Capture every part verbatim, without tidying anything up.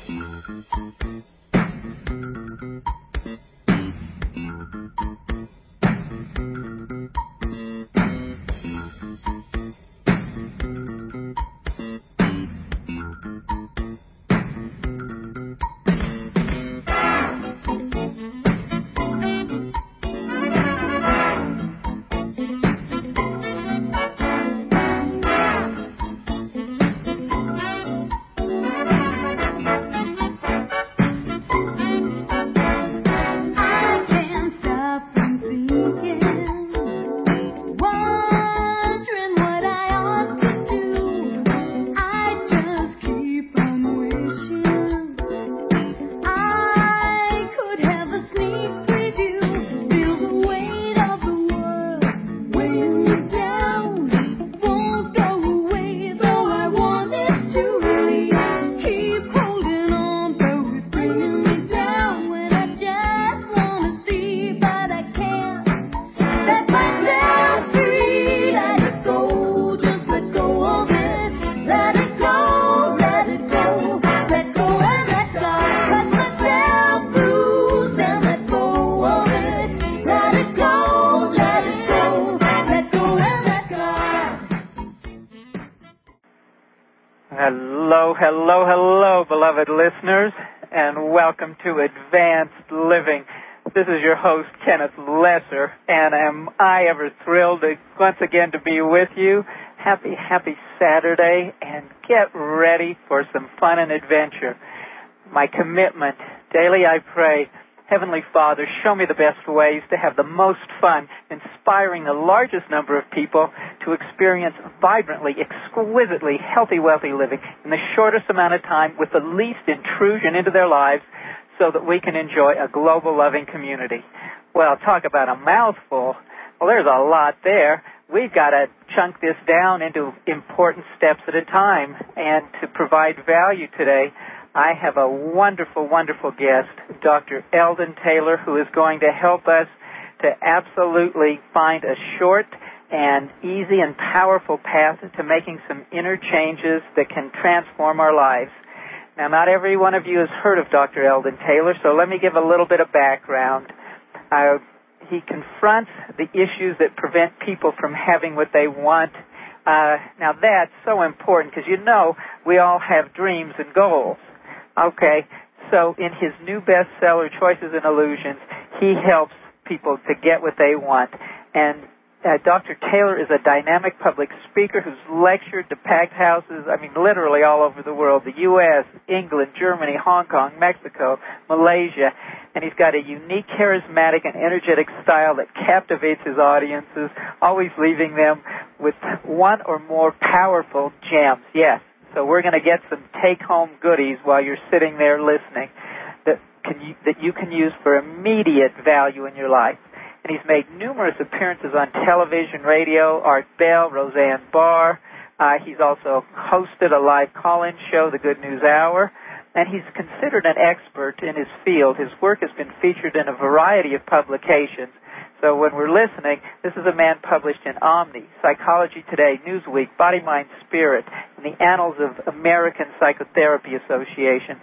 Hello, hello, hello, beloved listeners, and welcome to Advanced Living. This is your host, Kenneth Lesser, and am I ever thrilled to, once again to be with you. Happy, happy Saturday, and get ready for some fun and adventure. My commitment, daily I pray, Heavenly Father, show me the best ways to have the most fun, inspiring the largest number of people to experience vibrantly, exquisitely healthy, wealthy living in the shortest amount of time with the least intrusion into their lives so that we can enjoy a global loving community. Well, talk about a mouthful. Well, there's a lot there. We've got to chunk this down into important steps at a time. And to provide value today, I have a wonderful, wonderful guest, Doctor Eldon Taylor, who is going to help us to absolutely find a short and easy and powerful path to making some inner changes that can transform our lives. Now, not every one of you has heard of Doctor Eldon Taylor, so let me give a little bit of background. Uh, he confronts the issues that prevent people from having what they want. Uh, now, that's so important because, you know, we all have dreams and goals. Okay, so in his new bestseller, Choices and Illusions, he helps people to get what they want. And uh, Doctor Taylor is a dynamic public speaker who's lectured to packed houses, I mean, literally all over the world, the U S, England, Germany, Hong Kong, Mexico, Malaysia. And he's got a unique, charismatic, and energetic style that captivates his audiences, always leaving them with one or more powerful gems. Yes. So we're going to get some take-home goodies while you're sitting there listening that can you, that you can use for immediate value in your life. And he's made numerous appearances on television, radio, Art Bell, Roseanne Barr. Uh, he's also hosted a live call-in show, The Good News Hour. And he's considered an expert in his field. His work has been featured in a variety of publications. So when we're listening, this is a man published in Omni, Psychology Today, Newsweek, Body, Mind, Spirit, and the Annals of American Psychotherapy Association.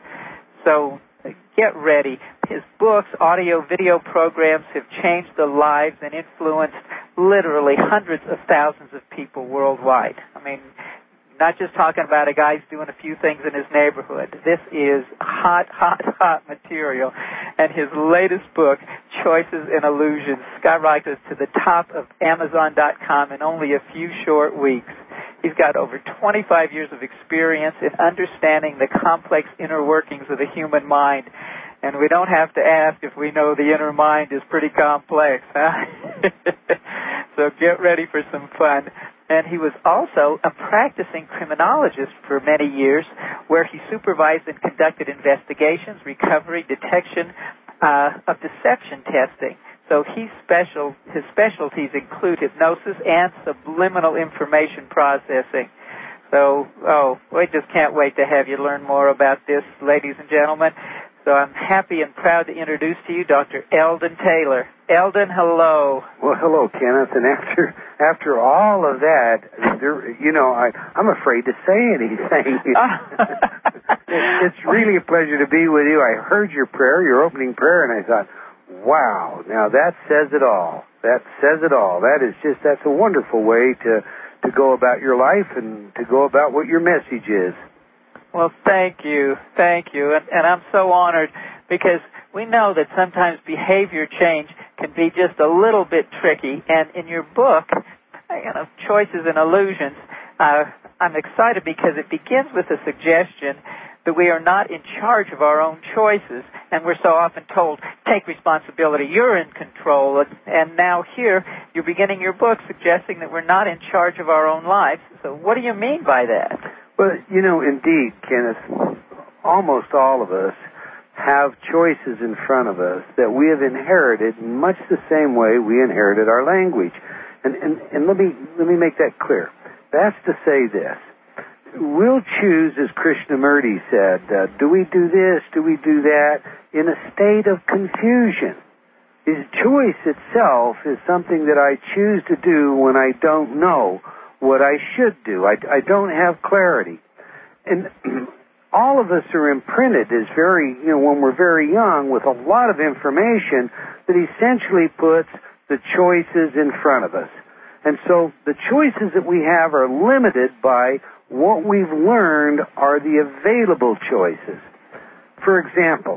So get ready. His books, audio, video programs have changed the lives and influenced literally hundreds of thousands of people worldwide. I mean, not just talking about a guy who's doing a few things in his neighborhood. This is hot, hot, hot material. And his latest book, Choices and Illusions, skyrocketed to the top of Amazon dot com in only a few short weeks. He's got over twenty-five years of experience in understanding the complex inner workings of the human mind. And we don't have to ask if we know the inner mind is pretty complex, huh? So get ready for some fun. And he was also a practicing criminologist for many years, where he supervised and conducted investigations, recovery, detection uh, of deception testing. So he special, his specialties include hypnosis and subliminal information processing. So, oh, we just can't wait to have you learn more about this, ladies and gentlemen. So I'm happy and proud to introduce to you Doctor Eldon Taylor. Eldon, hello. Well, hello, Kenneth. And after after all of that, there, you know, I, I'm afraid to say anything. it's really a pleasure to be with you. I heard your prayer, your opening prayer, and I thought, wow, now that says it all. That says it all. That is just, that's a wonderful way to, to go about your life and to go about what your message is. Well, thank you. Thank you. And, and I'm so honored because we know that sometimes behavior change can be just a little bit tricky. And in your book, you know, Choices and Illusions, uh, I'm excited because it begins with a suggestion that we are not in charge of our own choices. And we're so often told, take responsibility, you're in control. And, and now here, you're beginning your book suggesting that we're not in charge of our own lives. So what do you mean by that? Well, you know, indeed, Kenneth, almost all of us have choices in front of us that we have inherited in much the same way we inherited our language. And, and, and let me let me make that clear. That's to say this. We'll choose, as Krishnamurti said, uh, do we do this, do we do that, in a state of confusion. His choice itself is something that I choose to do when I don't know what I should do. I, I don't have clarity. And all of us are imprinted as very, you know, when we're very young with a lot of information that essentially puts the choices in front of us. And so the choices that we have are limited by what we've learned are the available choices. For example,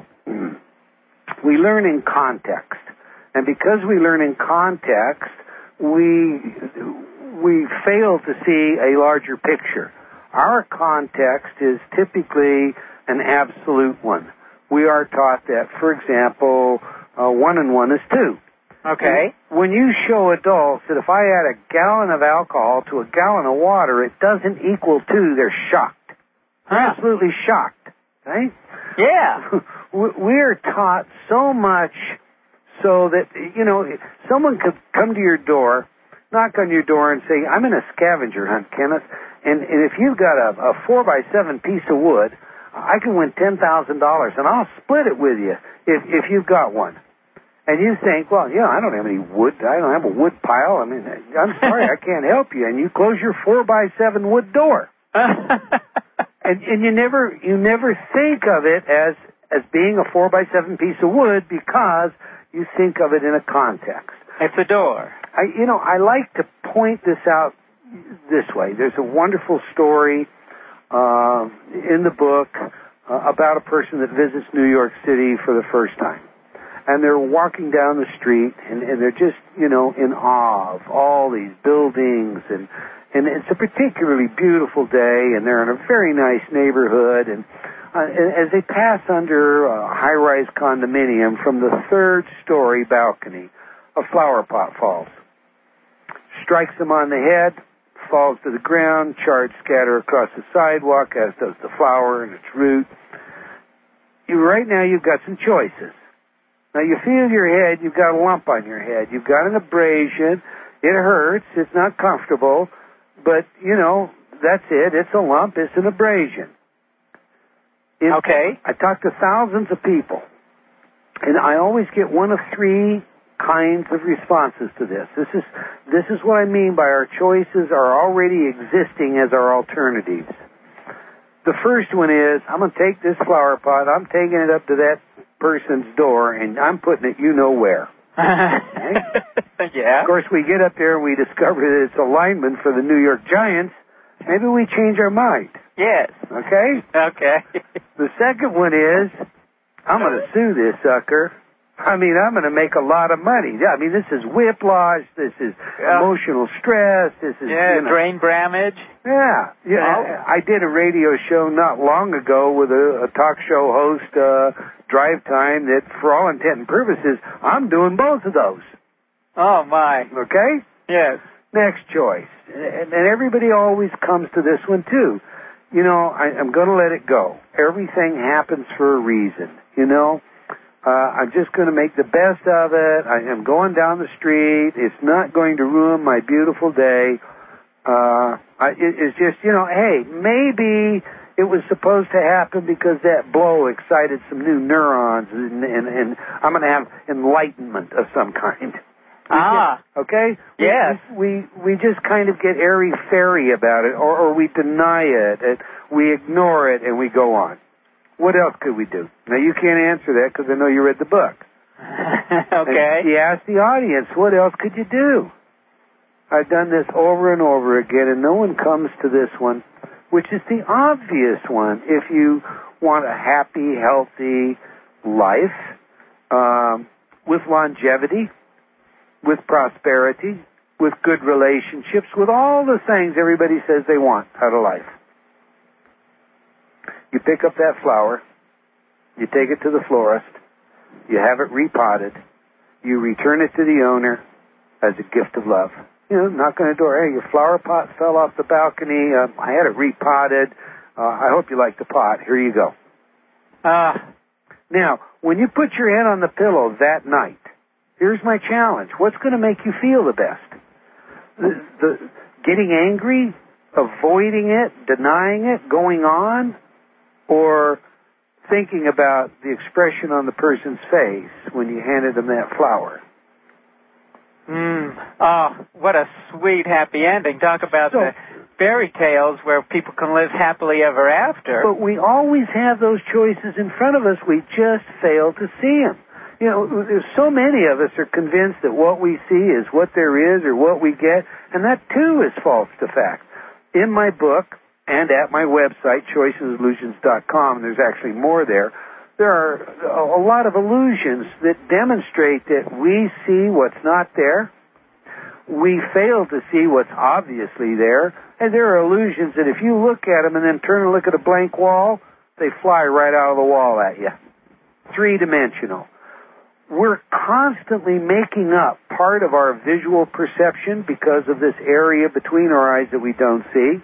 we learn in context. And because we learn in context, we we fail to see a larger picture. Our context is typically an absolute one. We are taught that, for example, uh, one and one is two. Okay. When you show adults that if I add a gallon of alcohol to a gallon of water, it doesn't equal two, they're shocked. Huh. Absolutely shocked, right? Yeah. We are taught so much so that, you know, someone could come to your door, knock on your door and say, I'm in a scavenger hunt, Kenneth, and, and if you've got a, a four by seven piece of wood, I can win ten thousand dollars, and I'll split it with you if, if you've got one. And you think, well, yeah, I don't have any wood. I don't have a wood pile. I mean, I'm sorry, I can't help you. And you close your four by seven wood door. and, and you never, you never think of it as, as being a four by seven piece of wood because you think of it in a context. It's a door. I, you know, I like to point this out this way. There's a wonderful story uh, in the book uh, about a person that visits New York City for the first time. And they're walking down the street, and, and they're just, you know, in awe of all these buildings, and and it's a particularly beautiful day, and they're in a very nice neighborhood, and, uh, and as they pass under a high-rise condominium from the third-story balcony, a flower pot falls. Strikes them on the head, falls to the ground, shards scatter across the sidewalk, as does the flower and its root. You, right now you've got some choices. Now, you feel your head, you've got a lump on your head. You've got an abrasion. It hurts. It's not comfortable. But, you know, that's it. It's a lump. It's an abrasion. It, okay. I talk to thousands of people, and I always get one of three kinds of responses to this. This is, this is what I mean by our choices are already existing as our alternatives. The first one is, I'm going to take this flower pot, I'm taking it up to that person's door, and I'm putting it you know where. Right? Yeah. Of course, we get up there and we discover that it's a lineman for the New York Giants. Maybe we change our mind. Yes. Okay? Okay. The second one is, I'm going to sue this sucker. I mean, I'm going to make a lot of money. I mean, this is whiplash. This is yeah. emotional stress. This is, yeah, you know, brain damage. Yeah. Yeah. Oh. I did a radio show not long ago with a, a talk show host, uh, Drive Time, that for all intent and purposes, I'm doing both of those. Oh, my. Okay? Yes. Next choice. And, and everybody always comes to this one, too. You know, I, I'm going to let it go. Everything happens for a reason, you know? Uh, I'm just going to make the best of it. I am going down the street. It's not going to ruin my beautiful day. Uh, I, it, it's just, you know, hey, maybe it was supposed to happen because that blow excited some new neurons, and, and, and I'm going to have enlightenment of some kind. Ah. Get, okay? Yes. We, we, we just kind of get airy-fairy about it, or, or we deny it, and we ignore it, and we go on. What else could we do? Now, you can't answer that because I know you read the book. Okay. And you asked the audience, what else could you do? I've done this over and over again, and no one comes to this one, which is the obvious one. If you want a happy, healthy life, um, with longevity, with prosperity, with good relationships, with all the things everybody says they want out of life. You pick up that flower, you take it to the florist, you have it repotted, you return it to the owner as a gift of love. You know, knock on the door, hey, your flower pot fell off the balcony, uh, I had it repotted, uh, I hope you like the pot, here you go. Ah. Uh. Now, when you put your head on the pillow that night, here's my challenge. What's going to make you feel the best? The, the getting angry, avoiding it, denying it, going on, or thinking about the expression on the person's face when you handed them that flower? Mm. Oh, what a sweet, happy ending. Talk about so, the fairy tales where people can live happily ever after. But we always have those choices in front of us. We just fail to see them. You know, there's so many of us are convinced that what we see is what there is or what we get, and that too is false to fact. In my book and at my website, choices illusions dot com, there's actually more there, there are a lot of illusions that demonstrate that we see what's not there, we fail to see what's obviously there, and there are illusions that if you look at them and then turn and look at a blank wall, they fly right out of the wall at you. Three-dimensional. We're constantly making up part of our visual perception because of this area between our eyes that we don't see,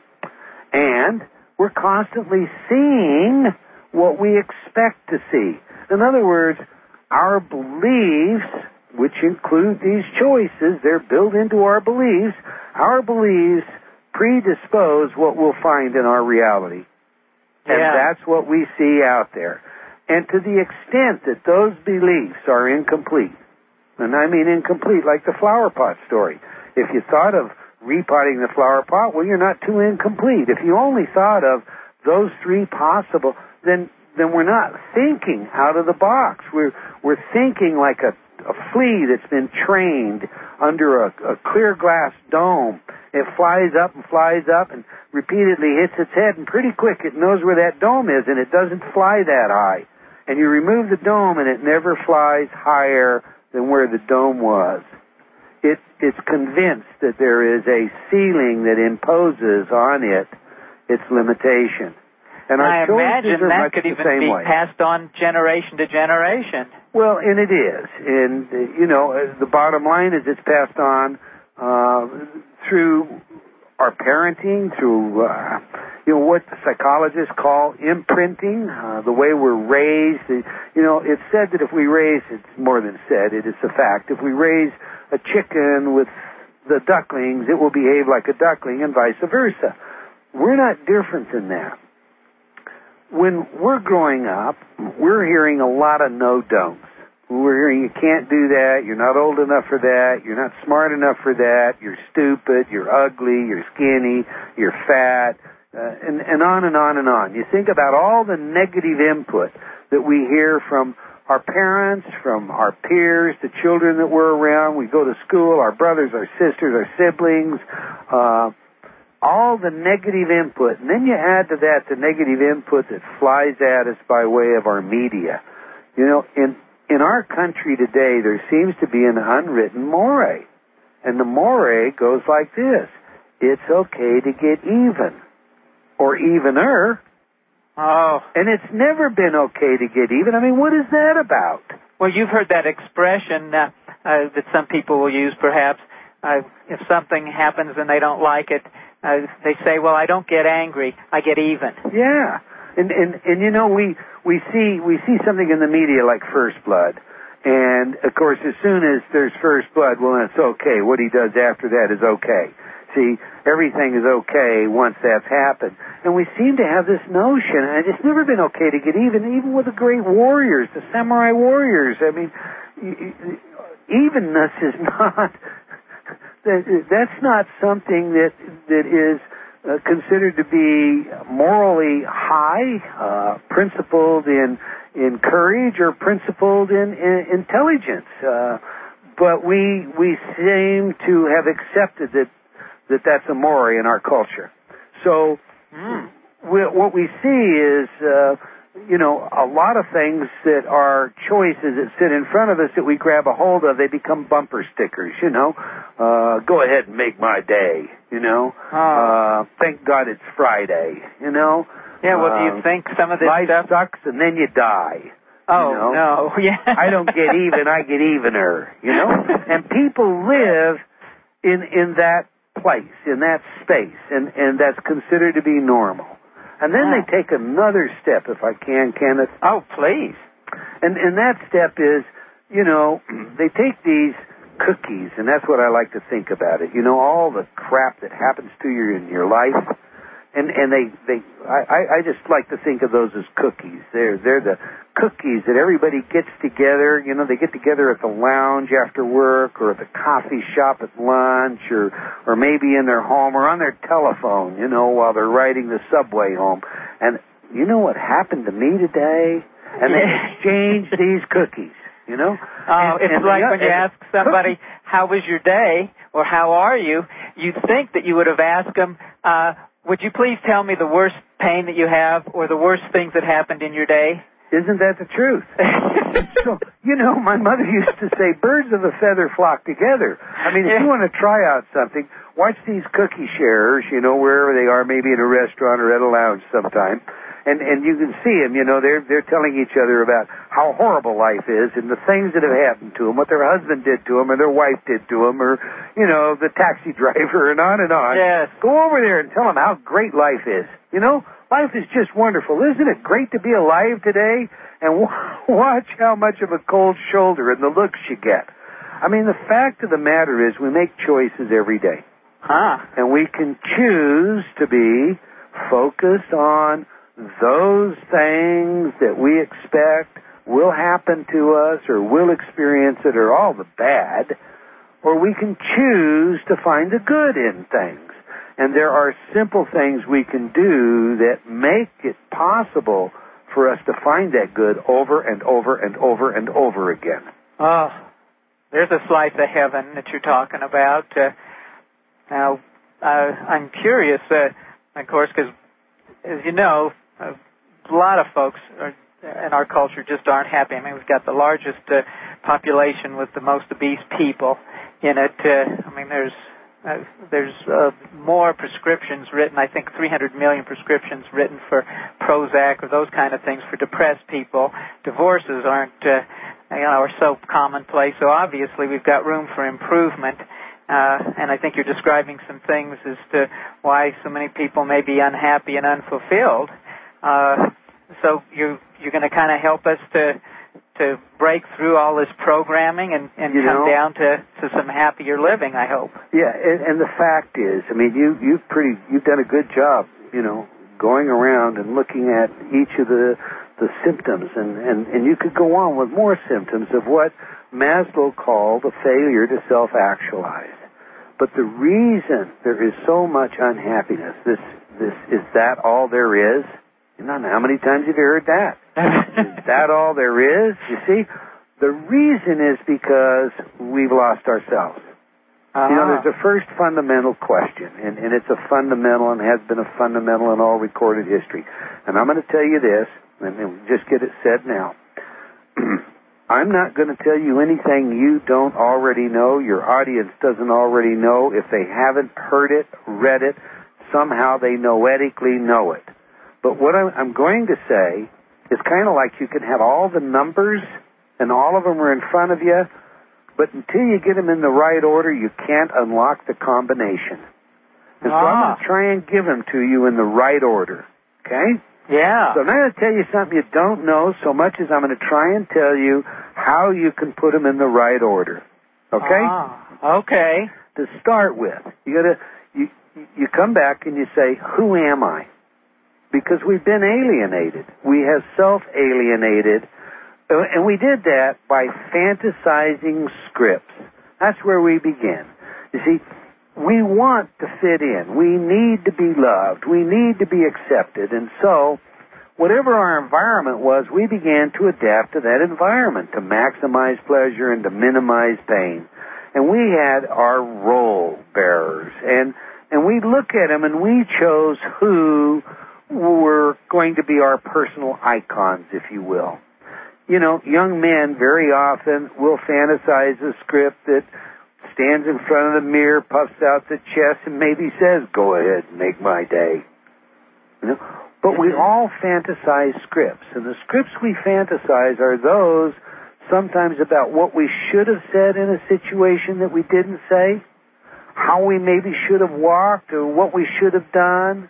and we're constantly seeing what we expect to see. In other words, our beliefs, which include these choices, they're built into our beliefs, our beliefs predispose what we'll find in our reality. And yeah. that's what we see out there. And to the extent that those beliefs are incomplete, and I mean incomplete, like the flower pot story. If you thought of repotting the flower pot, well, you're not too incomplete. If you only thought of those three possible, then then we're not thinking out of the box. We're we're thinking like a, a flea that's been trained under a, a clear glass dome. It flies up and flies up and repeatedly hits its head, and pretty quick it knows where that dome is, and it doesn't fly that high. And you remove the dome, and it never flies higher than where the dome was. It, it's convinced that there is a ceiling that imposes on it its limitation. And our I imagine that could even be way. passed on generation to generation. Well, and it is. And, uh, you know, the bottom line is it's passed on uh, through our parenting, through, uh, you know, what the psychologists call imprinting, uh, the way we're raised. You know, it's said that if we raise, it's more than said, it is a fact, if we raise a chicken with the ducklings, it will behave like a duckling and vice versa. We're not different than that. When we're growing up, we're hearing a lot of no-don'ts. We're hearing you can't do that, you're not old enough for that, you're not smart enough for that, you're stupid, you're ugly, you're skinny, you're fat, uh, and, and on and on and on. You think about all the negative input that we hear from our parents, from our peers, the children that we're around. We go to school, our brothers, our sisters, our siblings, uh, all the negative input. And then you add to that the negative input that flies at us by way of our media. You know, in In our country today, there seems to be an unwritten mores. And the mores goes like this. It's okay to get even. Or evener. Oh. And it's never been okay to get even. I mean, what is that about? Well, you've heard that expression uh, uh, that some people will use, perhaps. Uh, if something happens and they don't like it, uh, they say, well, I don't get angry, I get even. Yeah. And, and, and you know, we, we see, we see something in the media like First Blood. And, of course, as soon as there's First Blood, well, then it's okay. What he does after that is okay. See, everything is okay once that's happened. And we seem to have this notion, and it's never been okay to get even, even with the great warriors, the samurai warriors. I mean, evenness is not, that's not something that, that is uh, considered to be morally high, uh, principled in in courage, or principled in, in intelligence. Uh, but we we seem to have accepted that that that's amore in our culture. So mm. we, what we see is, uh, you know, a lot of things that are choices that sit in front of us that we grab a hold of, they become bumper stickers, you know. Uh, go ahead and make my day, you know. Oh. Uh, thank God it's Friday, you know. Yeah, well, do you uh, think some of this life stuff... sucks and then you die. Oh, you know? no, yeah. I don't get even, I get evener, you know. And people live in in that place, in that space, and, and that's considered to be normal. And then oh. they take another step, if I can, Kenneth. Oh, please. And and that step is, you know, they take these cookies, and that's what I like to think about it. You know, all the crap that happens to you in your life, and and they they I, I just like to think of those as cookies. They're they're the cookies that everybody gets together. You know, they get together at the lounge after work, or at the coffee shop at lunch, or or maybe in their home, or on their telephone. You know, while they're riding the subway home. And you know what happened to me today? And they exchange these cookies. You know? Oh, and, it's and like the, when you ask somebody, how was your day, or how are you, you'd think that you would have asked them, uh, would you please tell me the worst pain that you have, or the worst things that happened in your day? Isn't that the truth? So, you know, my mother used to say, birds of a feather flock together. I mean, if yeah. you want to try out something, watch these cookie sharers, you know, wherever they are, maybe in a restaurant or at a lounge sometime. And and you can see them, you know, they're they're telling each other about how horrible life is and the things that have happened to them, what their husband did to them or their wife did to them, or, you know, the taxi driver, and on and on. Yes. Go over there and tell them how great life is. You know, life is just wonderful. Isn't it great to be alive today? And watch how much of a cold shoulder and the looks you get. I mean, the fact of the matter is we make choices every day. Huh. And we can choose to be focused on those things that we expect will happen to us or will experience it, or all the bad, or we can choose to find the good in things. And there are simple things we can do that make it possible for us to find that good over and over and over and over again. Oh, there's a slice of heaven that you're talking about. Uh, now, uh, I'm curious, uh, of course, because, as you know, a lot of folks are, in our culture just aren't happy. I mean, we've got the largest uh, population with the most obese people in it. Uh, I mean, there's uh, there's uh, more prescriptions written, I think three hundred million prescriptions written for Prozac or those kind of things for depressed people. Divorces aren't, uh, you know, are so commonplace. So obviously we've got room for improvement. Uh, and I think you're describing some things as to why so many people may be unhappy and unfulfilled. Uh, so you, you're going to kind of help us to to break through all this programming and, and you come know, down to, to some happier living, I hope. Yeah, and, and the fact is, I mean, you, you've pretty, you've done a good job, you know, going around and looking at each of the, the symptoms, and, and, and you could go on with more symptoms of what Maslow called a failure to self-actualize. But the reason there is so much unhappiness, this, this, is that all there is? You know, how many times have you heard that? Is that all there is? You see, the reason is because we've lost ourselves. Uh-huh. You know, there's a first fundamental question, and, and it's a fundamental and has been a fundamental in all recorded history. And I'm going to tell you this, and we'll just get it said now. I'm not going to tell you anything you don't already know, your audience doesn't already know. If they haven't heard it, read it, somehow they noetically know it. But what I'm going to say is kind of like you can have all the numbers and all of them are in front of you, but until you get them in the right order, you can't unlock the combination. And so I'm going to try and give them to you in the right order, okay? Yeah. So I'm not going to tell you something you don't know so much as I'm going to try and tell you how you can put them in the right order, okay? Ah, okay. To start with, you got to you you come back and you say, who am I? Because we've been alienated. We have self-alienated. And we did that by fantasizing scripts. That's where we begin. You see, we want to fit in. We need to be loved. We need to be accepted. And so, whatever our environment was, we began to adapt to that environment to maximize pleasure and to minimize pain. And we had our role bearers. And, and we look at them and we chose who were going to be our personal icons, if you will. You know, young men very often will fantasize a script that stands in front of the mirror, puffs out the chest, and maybe says, "Go ahead and make my day." You know? But we all fantasize scripts, and the scripts we fantasize are those sometimes about what we should have said in a situation that we didn't say, how we maybe should have walked, or what we should have done.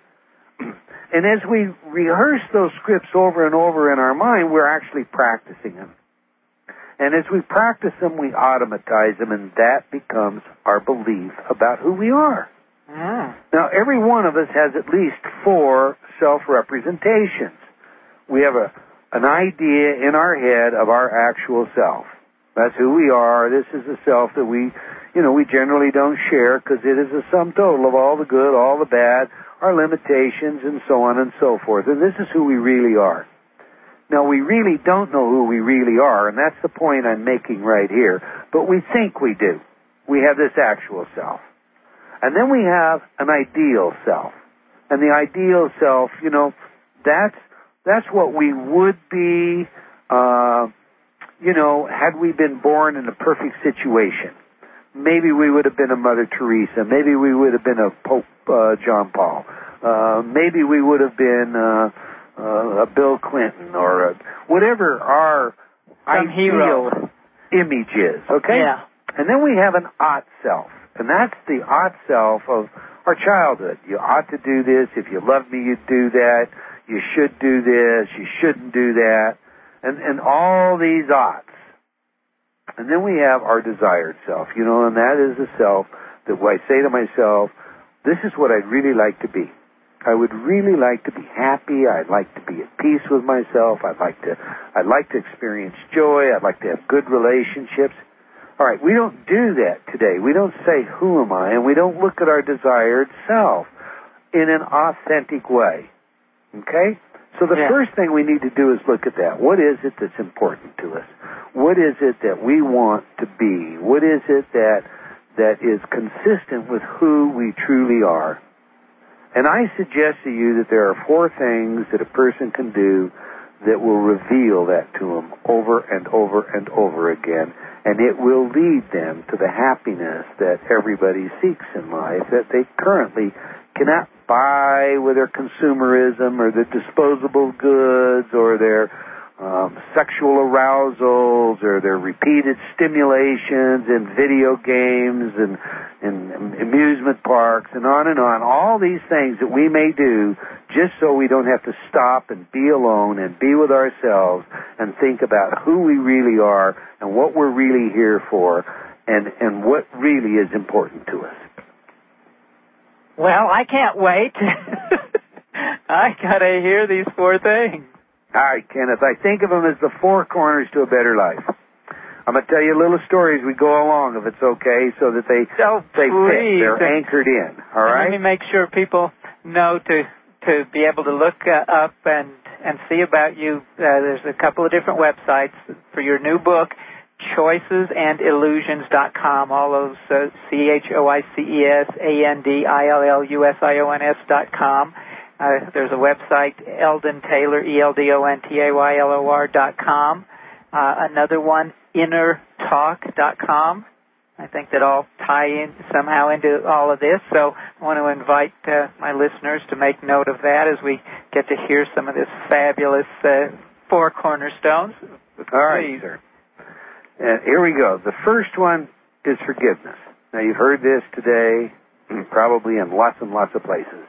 And as we rehearse those scripts over and over in our mind, we're actually practicing them. And as we practice them, we automatize them, and that becomes our belief about who we are. Mm. Now, every one of us has at least four self-representations. We have a, an idea in our head of our actual self. That's who we are. This is the self that we, you know, we generally don't share because it is a sum total of all the good, all the bad, our limitations, and so on and so forth. And this is who we really are. Now, we really don't know who we really are, and that's the point I'm making right here. But we think we do. We have this actual self. And then we have an ideal self. And the ideal self, you know, that's that's what we would be, uh, you know, had we been born in a perfect situation. Maybe we would have been a Mother Teresa. Maybe we would have been a Pope uh, John Paul. Uh, maybe we would have been uh, uh, a Bill Clinton or a, whatever our Some ideal hero. image is. Okay? Yeah. And then we have an ought self. And that's the ought self of our childhood. You ought to do this. If you love me, you'd do that. You should do this. You shouldn't do that. And, and all these oughts. And then we have our desired self, you know, and that is the self that I say to myself, this is what I'd really like to be. I would really like to be happy. I'd like to be at peace with myself. I'd like to, I'd like to experience joy. I'd like to have good relationships. All right, we don't do that today. We don't say, who am I? And we don't look at our desired self in an authentic way. Okay? So the yeah. first thing we need to do is look at that. What is it that's important to us? What is it that we want to be? What is it that that is consistent with who we truly are? And I suggest to you that there are four things that a person can do that will reveal that to them over and over and over again, and it will lead them to the happiness that everybody seeks in life that they currently cannot buy with their consumerism or their disposable goods or their um, sexual arousals or their repeated stimulations in video games and, and amusement parks and on and on. All these things that we may do just so we don't have to stop and be alone and be with ourselves and think about who we really are and what we're really here for and, and what really is important to us. Well, I can't wait. I gotta hear these four things. All right, Kenneth, I think of them as the four corners to a better life. I'm going to tell you a little story as we go along, if it's okay, so that they, oh, they please. fit. They're and, anchored in, all right? Let me make sure people know to to be able to look uh, up and, and see about you. Uh, there's a couple of different websites for your new book, choices and illusions dot com, all those uh, C H O I C E S A N D I L L U S I O N S dot com. Uh, there's a website, Eldon Taylor, E L D O N T A Y L O R dot com. Uh, another one, inner talk dot com. I think that all tie in somehow into all of this. So I want to invite uh, my listeners to make note of that as we get to hear some of this fabulous uh, four cornerstones. All right, sir. Uh, here we go. The first one is forgiveness. Now, you've heard this today, probably in lots and lots of places.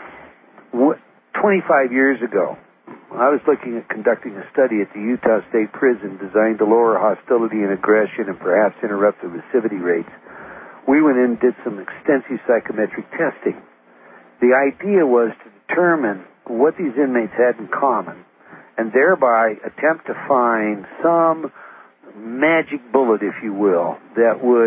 twenty-five years ago, I was looking at conducting a study at the Utah State Prison designed to lower hostility and aggression and perhaps interrupt the recidivity rates. We went in and did some extensive psychometric testing. The idea was to determine what these inmates had in common and thereby attempt to find some magic bullet, if you will, that would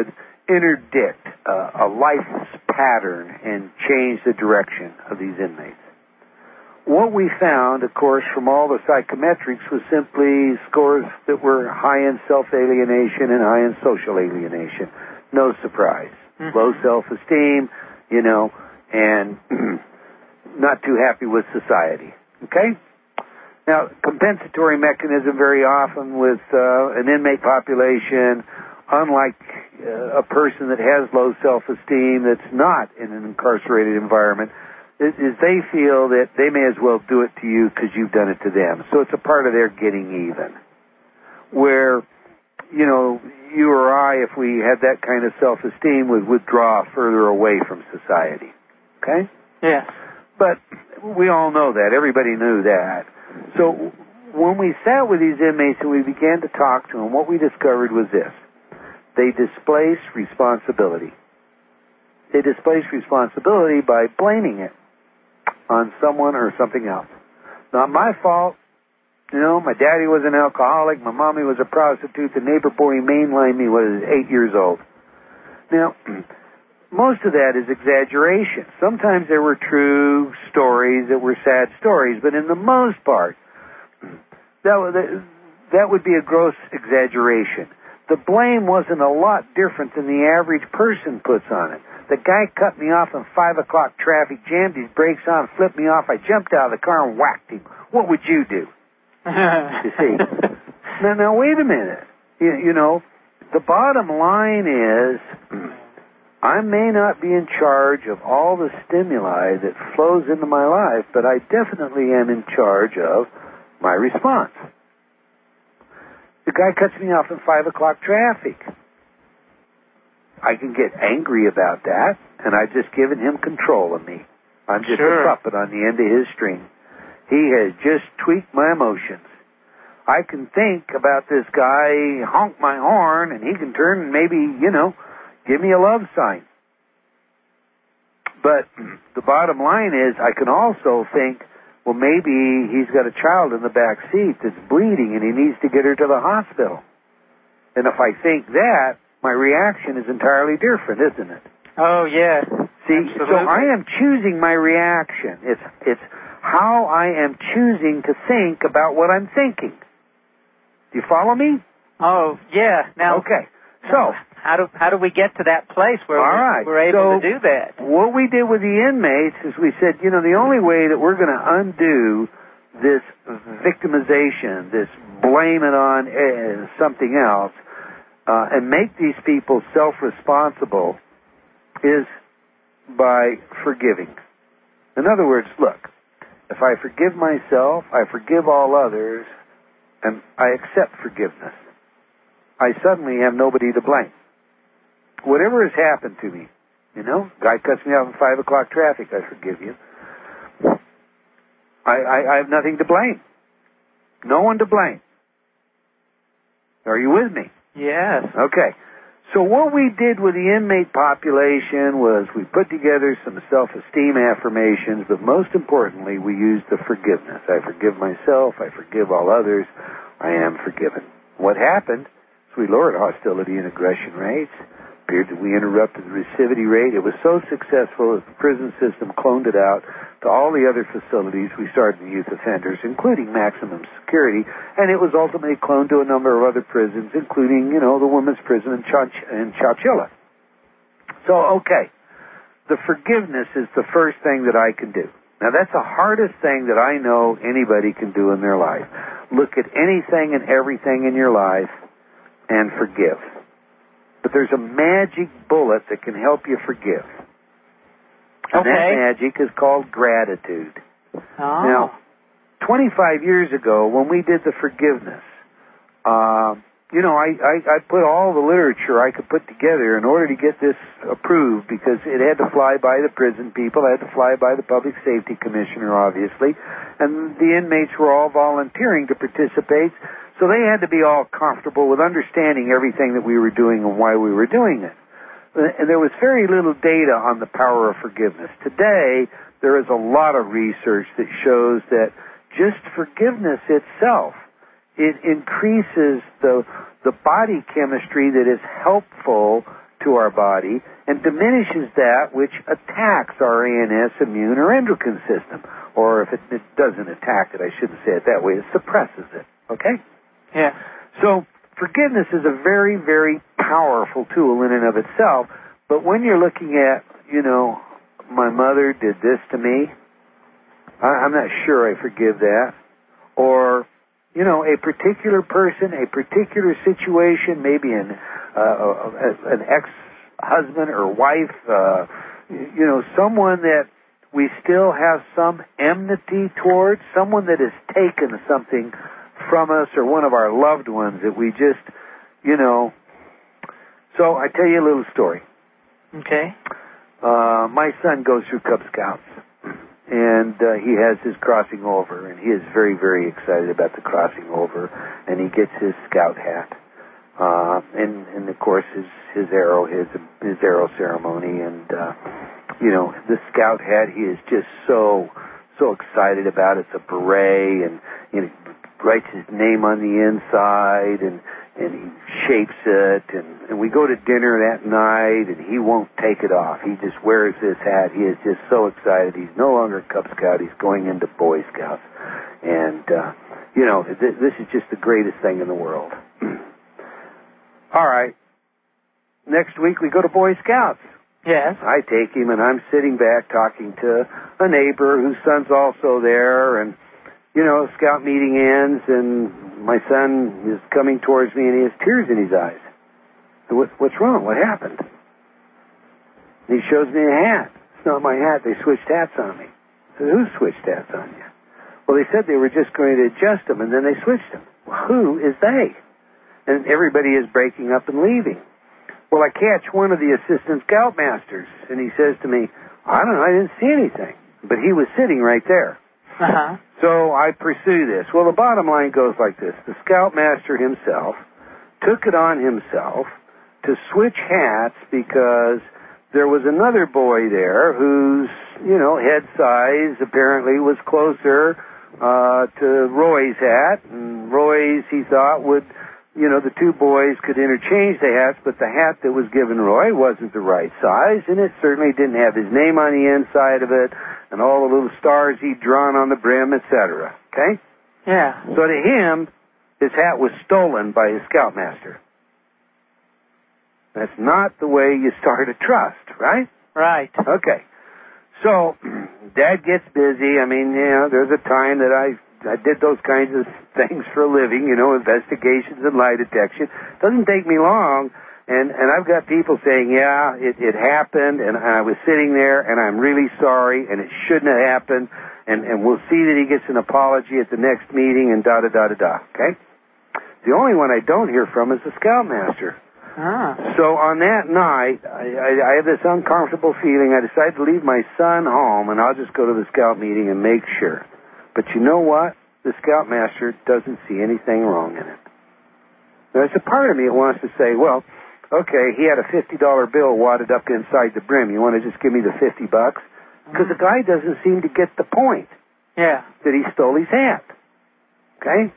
interdict uh, a life pattern and change the direction of these inmates. What we found, of course, from all the psychometrics was simply scores that were high in self-alienation and high in social alienation. No surprise. Mm-hmm. Low self-esteem, you know, and not too happy with society. Okay? Now, compensatory mechanism very often with uh, an inmate population, unlike uh, a person that has low self-esteem that's not in an incarcerated environment, is they feel that they may as well do it to you because you've done it to them. So it's a part of their getting even. Where, you know, you or I, if we had that kind of self-esteem, would withdraw further away from society. Okay? Yeah. But we all know that. Everybody knew that. So when we sat with these inmates and we began to talk to them, what we discovered was this. They displace responsibility. They displace responsibility by blaming it on someone or something else. Not my fault. You know, my daddy was an alcoholic. My mommy was a prostitute. The neighbor boy mainlined me when I was eight years old. Now, most of that is exaggeration. Sometimes there were true stories that were sad stories, but in the most part, that, that would be a gross exaggeration. The blame wasn't a lot different than the average person puts on it. The guy cut me off in five o'clock traffic, jammed his brakes on, flipped me off. I jumped out of the car and whacked him. What would you do? You see? Now, now, wait a minute. You, you know, the bottom line is I may not be in charge of all the stimuli that flows into my life, but I definitely am in charge of my response. The guy cuts me off in five o'clock traffic. I can get angry about that, and I've just given him control of me. I'm just sure. a puppet on the end of his string. He has just tweaked my emotions. I can think about this guy, honk my horn, and he can turn and maybe, you know, give me a love sign. But the bottom line is I can also think, well, maybe he's got a child in the back seat that's bleeding and he needs to get her to the hospital. And if I think that, my reaction is entirely different, isn't it? Oh, yes. See, absolutely. so I am choosing my reaction. It's it's how I am choosing to think about what I'm thinking. Do you follow me? Oh, yeah. Now, okay. So, how do how do we get to that place where all we're, right. we're able so to do that? What we did with the inmates is we said, you know, the only way that we're going to undo this victimization, this blame it on uh, something else, uh, and make these people self-responsible is by forgiving. In other words, look, if I forgive myself, I forgive all others, and I accept forgiveness, I suddenly have nobody to blame. Whatever has happened to me, you know, guy cuts me off in five o'clock traffic, I forgive you. I, I, I have nothing to blame. No one to blame. Are you with me? Yes. Okay. So what we did with the inmate population was we put together some self-esteem affirmations, but most importantly, we used the forgiveness. I forgive myself. I forgive all others. I am forgiven. What happened is we lowered hostility and aggression rates. Appeared that we interrupted the recidivity rate. It was so successful that the prison system cloned it out to all the other facilities we started in youth offenders, including maximum security, and it was ultimately cloned to a number of other prisons, including, you know, the women's prison in, Ch- in Chowchilla. So, okay, the forgiveness is the first thing that I can do. Now, that's the hardest thing that I know anybody can do in their life. Look at anything and everything in your life and forgive. But there's a magic bullet that can help you forgive. And okay. that magic is called gratitude. Oh. Now, twenty-five years ago, when we did the forgiveness, uh, you know, I, I, I put all the literature I could put together in order to get this approved because it had to fly by the prison people, it had to fly by the public safety commissioner, obviously, and the inmates were all volunteering to participate. So they had to be all comfortable with understanding everything that we were doing and why we were doing it. And there was very little data on the power of forgiveness. Today, there is a lot of research that shows that just forgiveness itself, it increases the the body chemistry that is helpful to to our body and diminishes that which attacks our A N S, immune, or endocrine system. Or if it, it doesn't attack it, I shouldn't say it that way, it suppresses it. Okay? Yeah. So forgiveness is a very, very powerful tool in and of itself. But when you're looking at, you know, my mother did this to me, I, I'm not sure I forgive that. Or, you know, a particular person, a particular situation, maybe an, uh, an ex-husband or wife, uh, you know, someone that we still have some enmity towards, someone that has taken something from us, or one of our loved ones that we just, you know. So I tell you a little story. Okay. Uh, my son goes through Cub Scouts, and uh, he has his crossing over, and he is very, very excited about the crossing over, and he gets his scout hat, uh, and, and of course his his arrow, his his arrow ceremony, and uh, you know, the scout hat. He is just so so excited about it. It's a beret, and you know, writes his name on the inside, and and he shapes it, and, and we go to dinner that night, and he won't take it off. He just wears this hat. He is just so excited. He's no longer Cub Scout. He's going into Boy Scouts. And, uh, you know, th- this is just the greatest thing in the world. All right. Next week we go to Boy Scouts. Yes. I take him, and I'm sitting back talking to a neighbor whose son's also there, and you know, scout meeting ends, and my son is coming towards me, and he has tears in his eyes. What, what's wrong? What happened? And he shows me a hat. It's not my hat. They switched hats on me. I said, who switched hats on you? Well, they said they were just going to adjust them, and then they switched them. Well, who is they? And everybody is breaking up and leaving. Well, I catch one of the assistant scoutmasters, and he says to me, I don't know, I didn't see anything. But he was sitting right there. Uh-huh. So I pursue this. Well, the bottom line goes like this. The scoutmaster himself took it on himself to switch hats because there was another boy there whose, you know, head size apparently was closer uh, to Roy's hat. And Roy's, he thought, would, you know, the two boys could interchange the hats, but the hat that was given Roy wasn't the right size, and it certainly didn't have his name on the inside of it, and all the little stars he'd drawn on the brim, et cetera. Okay? Yeah. So to him, his hat was stolen by his scoutmaster. That's not the way you start a trust, right? Right. Okay. So, Dad gets busy. I mean, you know, there's a time that I I did those kinds of things for a living, you know, investigations and lie detection. Doesn't take me long. And, and I've got people saying, yeah, it, it happened, and I was sitting there, and I'm really sorry, and it shouldn't have happened, and, and we'll see that he gets an apology at the next meeting, and da-da-da-da-da, okay? The only one I don't hear from is the scoutmaster. Ah. So on that night, I, I, I have this uncomfortable feeling. I decide to leave my son home, and I'll just go to the scout meeting and make sure. But you know what? The scoutmaster doesn't see anything wrong in it. There's a part of me that wants to say, well, okay, he had a fifty dollar bill wadded up inside the brim. You want to just give me the fifty bucks? Because the guy doesn't seem to get the point. Yeah. That he stole his hat. Okay?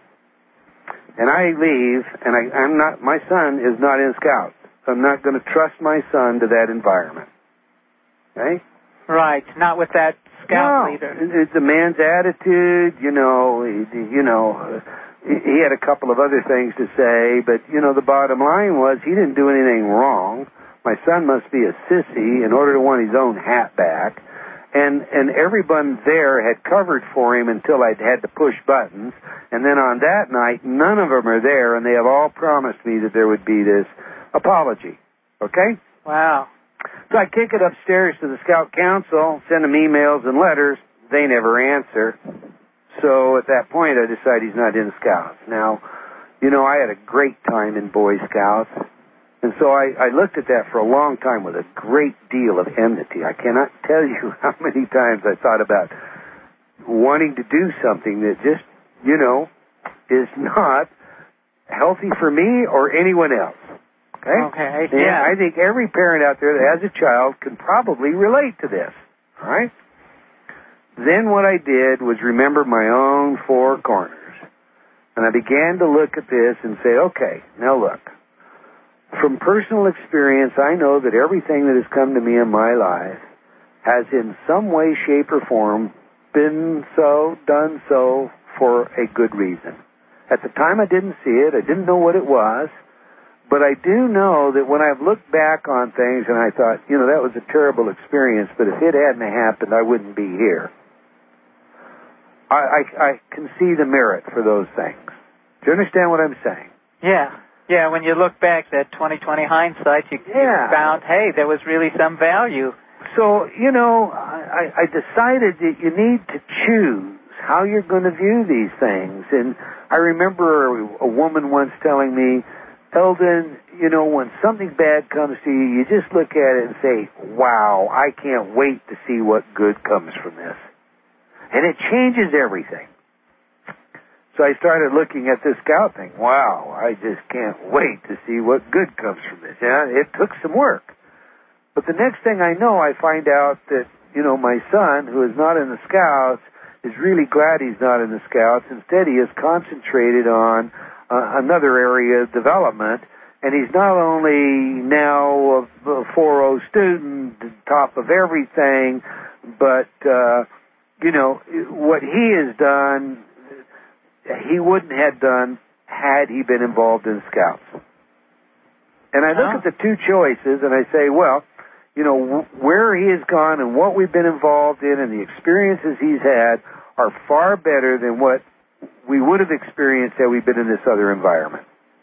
And I leave, and I, I'm not, my son is not in Scout. So I'm not going to trust my son to that environment. Okay? Right. Not with that scout no, leader. It's a man's attitude, you know, he, you know, uh, he had a couple of other things to say, but, you know, the bottom line was he didn't do anything wrong. My son must be a sissy in order to want his own hat back. And and everyone there had covered for him until I'd had to push buttons. And then on that night, none of them are there, and they have all promised me that there would be this apology. Okay? Wow. So I kick it upstairs to the Scout Council, send them emails and letters. They never answer. So at that point, I decide he's not in Scouts. Now, you know, I had a great time in Boy Scouts. And so I, I looked at that for a long time with a great deal of enmity. I cannot tell you how many times I thought about wanting to do something that just, you know, is not healthy for me or anyone else. Okay? Okay, yeah. yeah. I think every parent out there that has a child can probably relate to this. All right? Then what I did was remember my own four corners. And I began to look at this and say, okay, now look. from personal experience, I know that everything that has come to me in my life has in some way, shape, or form been so, done so for a good reason. At the time I didn't see it, I didn't know what it was, but I do know that when I've looked back on things and I thought, you know, that was a terrible experience, but if it hadn't happened, I wouldn't be here. I, I, I can see the merit for those things. Do you understand what I'm saying? Yeah. Yeah, when you look back, that twenty twenty hindsight, you, yeah. you found, hey, there was really some value. So, you know, I, I decided that you need to choose how you're going to view these things. And I remember a woman once telling me, Eldon, you know, when something bad comes to you, you just look at it and say, wow, I can't wait to see what good comes from this. And it changes everything. So I started looking at this scout thing. Wow, I just can't wait to see what good comes from this. Yeah, it took some work. But the next thing I know, I find out that, you know, my son, who is not in the Scouts, is really glad he's not in the Scouts. Instead, he is concentrated on uh, another area of development. And he's not only now a four oh student, top of everything, but, uh, you know, what he has done, he wouldn't have done had he been involved in Scouts. And I look oh. at the two choices and I say, well, you know, where he has gone and what we've been involved in and the experiences he's had are far better than what we would have experienced had we been in this other environment.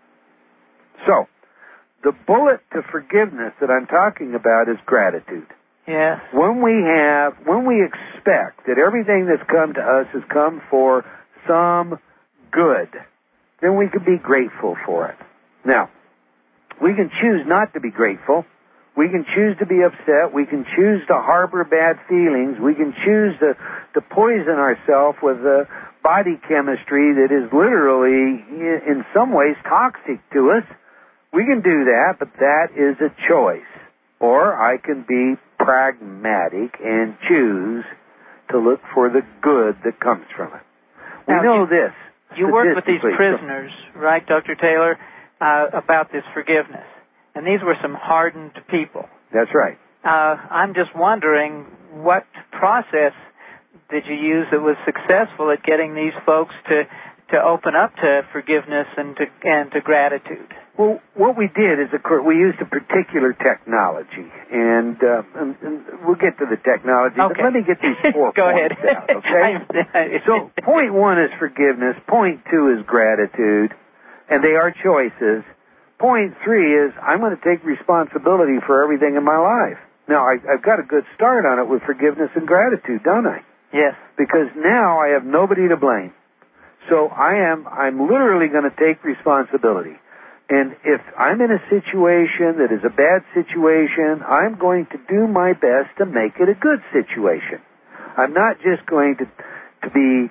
So, the bullet to forgiveness that I'm talking about is gratitude. Yes. When we have, when we expect that everything that's come to us has come for some good, then we can be grateful for it. Now, we can choose not to be grateful. We can choose to be upset. We can choose to harbor bad feelings. We can choose to, to poison ourselves with a body chemistry that is literally, in some ways, toxic to us. We can do that, but that is a choice. Or I can be pragmatic and choose to look for the good that comes from it. We now, know you, this. You work with these prisoners, right, Doctor Taylor, uh, about this forgiveness. And these were some hardened people. That's right. Uh, I'm just wondering, what process did you use that was successful at getting these folks to, to open up to forgiveness and to, and to gratitude? Well, what we did is, of course, we used a particular technology, and, uh, and, and we'll get to the technology, okay. but let me get these four Go points ahead. out, okay? So, point one is forgiveness, point two is gratitude, and they are choices. Point three is, I'm going to take responsibility for everything in my life. Now, I, I've got a good start on it with forgiveness and gratitude, don't I? Yes. Because now I have nobody to blame. So I am, I'm literally going to take responsibility. And if I'm in a situation that is a bad situation, I'm going to do my best to make it a good situation. I'm not just going to, to be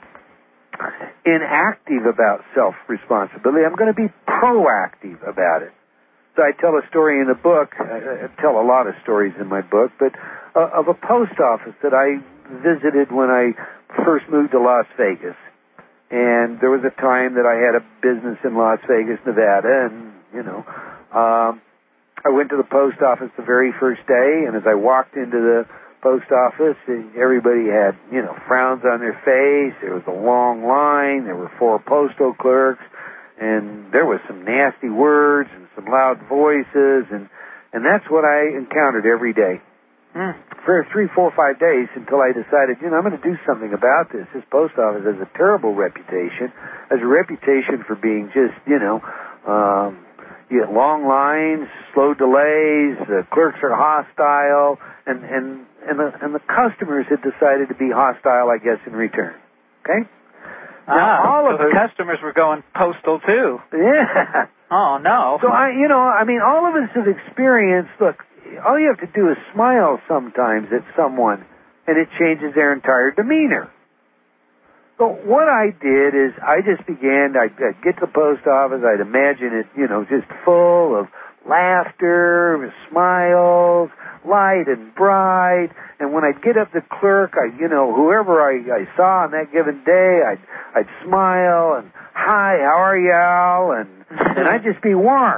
inactive about self-responsibility. I'm going to be proactive about it. So I tell a story in the book, I tell a lot of stories in my book, but uh, of a post office that I visited when I first moved to Las Vegas. And there was a time that I had a business in Las Vegas, Nevada, and, you know, um, I went to the post office the very first day, and as I walked into the post office, everybody had, you know, frowns on their face. There was a long line. There were four postal clerks, and there was some nasty words and some loud voices, and, and that's what I encountered every day. Mm. For three, four, five days until I decided, you know, I'm going to do something about this. This post office has a terrible reputation, has a reputation for being just, you know, um, you get long lines, slow delays, the clerks are hostile, and, and, and, the, and the customers had decided to be hostile, I guess, in return. Okay? Now, ah, all of so the customers were going postal, too. Yeah. Oh, no. So, I, you know, I mean, all of us have experienced, look, all you have to do is smile sometimes at someone, and it changes their entire demeanor. So what I did is I just began, I'd, I'd get to the post office, I'd imagine it, you know, just full of laughter, smiles, light and bright, and when I'd get up the clerk, I, you know, whoever I, I saw on that given day, I'd, I'd smile and, hi, how are y'all, and, and I'd just be warm.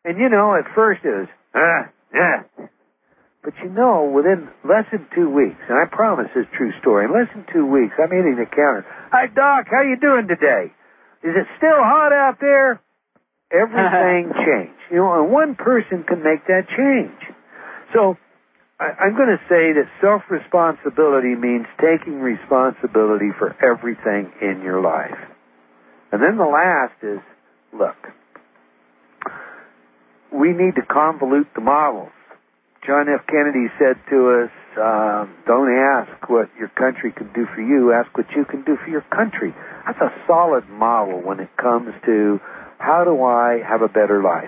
And you know, at first it was, ah, yeah. But you know, within less than two weeks, and I promise this true story, in less than two weeks, I'm hitting the counter. Hi, Doc, how you doing today? Is it still hot out there? Everything changed. You know, and one person can make that change. So, I, I'm going to say that self-responsibility means taking responsibility for everything in your life. And then the last is, look, we need to convolute the models. John F. Kennedy said to us, uh, don't ask what your country can do for you, ask what you can do for your country. That's a solid model when it comes to how do I have a better life.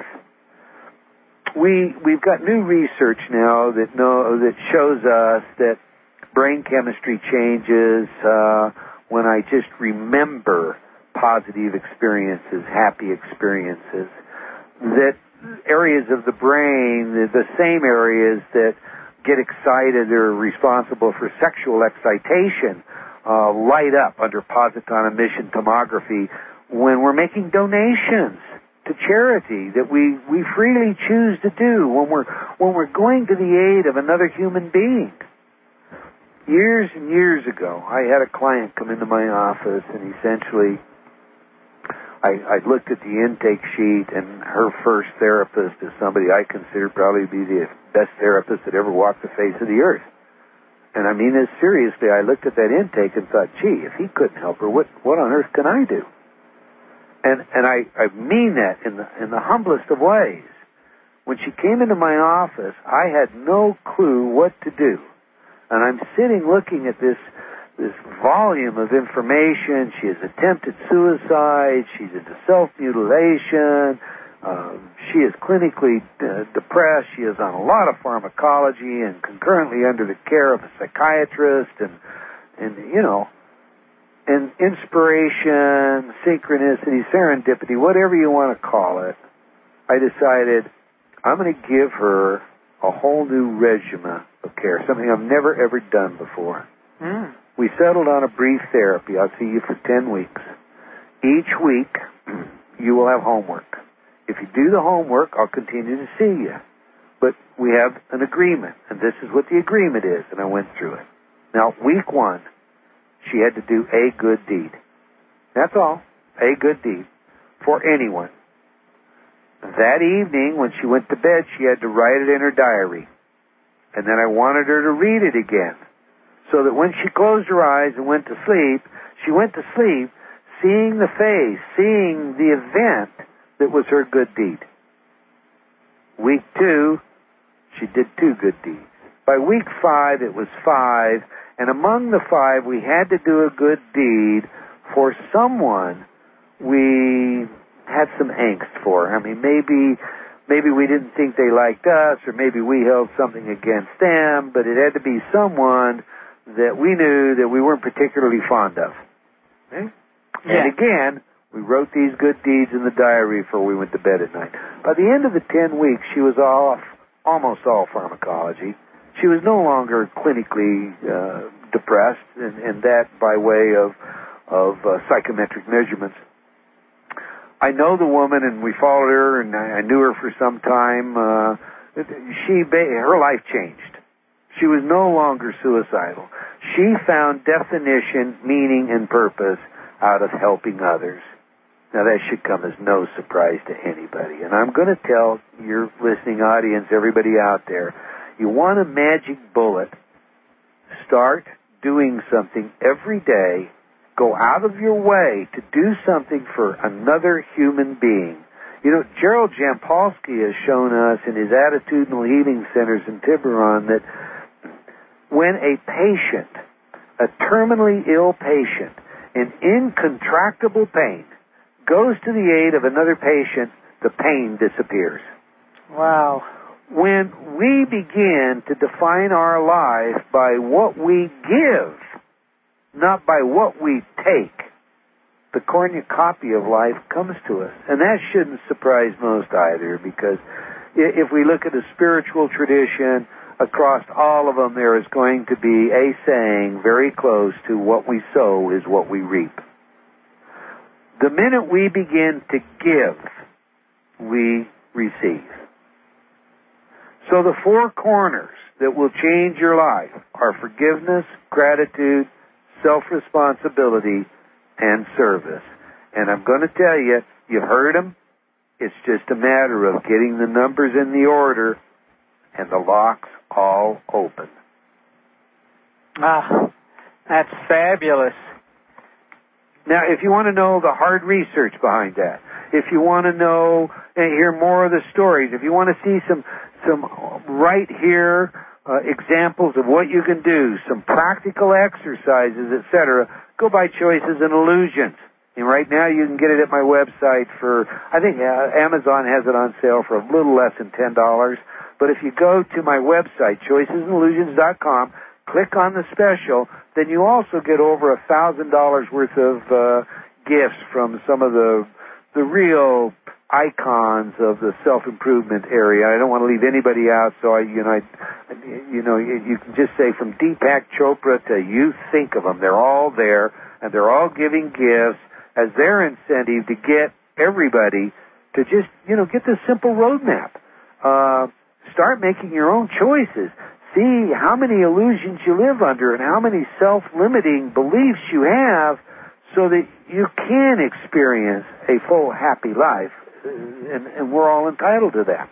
We, we've got new research now that know, that shows us that brain chemistry changes uh, when I just remember positive experiences, happy experiences, that areas of the brain, the same areas that get excited or are responsible for sexual excitation, uh, light up under positron emission tomography when we're making donations to charity that we, we freely choose to do, when we're, when we're going to the aid of another human being. Years and years ago, I had a client come into my office and essentially I, I looked at the intake sheet, and her first therapist is somebody I consider probably to be the best therapist that ever walked the face of the earth. And I mean this seriously. I looked at that intake and thought, gee, if he couldn't help her, what what on earth can I do? And and I, I mean that in the in the humblest of ways. When she came into my office, I had no clue what to do. And I'm sitting looking at this this volume of information. She has attempted suicide. She's into self-mutilation. Uh, she is clinically uh, depressed. She is on a lot of pharmacology and concurrently under the care of a psychiatrist and, and you know, and inspiration, synchronicity, serendipity, whatever you want to call it. I decided I'm going to give her a whole new regimen of care, something I've never ever done before. Mm. We settled on a brief therapy. I'll see you for ten weeks. Each week, you will have homework. If you do the homework, I'll continue to see you. But we have an agreement, and this is what the agreement is, and I went through it. Now, week one, she had to do a good deed. That's all. A good deed. For anyone. That evening, when she went to bed, she had to write it in her diary. And then I wanted her to read it again. So that when she closed her eyes and went to sleep, she went to sleep seeing the face, seeing the event that was her good deed. Week two, she did two good deeds. By week five, it was five, and among the five, we had to do a good deed for someone we had some angst for. I mean, maybe maybe we didn't think they liked us, or maybe we held something against them, but it had to be someone that we knew that we weren't particularly fond of. Okay? Yeah. And again, we wrote these good deeds in the diary before we went to bed at night. By the end of the ten weeks, she was off almost all pharmacology. She was no longer clinically uh, depressed, and, and that by way of, of uh, psychometric measurements. I know the woman, and we followed her, and I, I knew her for some time. Uh, she, her life changed. She was no longer suicidal. She found definition, meaning, and purpose out of helping others. Now, that should come as no surprise to anybody. And I'm going to tell your listening audience, everybody out there, you want a magic bullet, start doing something every day. Go out of your way to do something for another human being. You know, Gerald Jampolsky has shown us in his attitudinal healing centers in Tiburon that when a patient, a terminally ill patient, in incontractable pain, goes to the aid of another patient, the pain disappears. Wow. When we begin to define our life by what we give, not by what we take, the cornucopia of life comes to us. And that shouldn't surprise most either, because if we look at a spiritual tradition, across all of them there is going to be a saying very close to what we sow is what we reap. The minute we begin to give, we receive. So the four corners that will change your life are forgiveness, gratitude, self-responsibility, and service. And I'm going to tell you, you've heard them. It's just a matter of getting the numbers in the order, and the locks all open. Ah, that's fabulous. Now, if you want to know the hard research behind that, if you want to know and hear more of the stories, if you want to see some some right here uh, examples of what you can do, some practical exercises, et cetera, go by Choices and Illusions. And right now you can get it at my website for, I think uh, Amazon has it on sale for a little less than ten dollars. But if you go to my website, choices and illusions dot com, click on the special, then you also get over a thousand dollars worth of uh, gifts from some of the the real icons of the self-improvement area. I don't want to leave anybody out, so I, you know, I, you know, you can just say from Deepak Chopra to you think of them. They're all there, and they're all giving gifts as their incentive to get everybody to just, you know, get this simple roadmap. Uh, start making your own choices. See how many illusions you live under and how many self-limiting beliefs you have so that you can experience a full, happy life. And, and we're all entitled to that.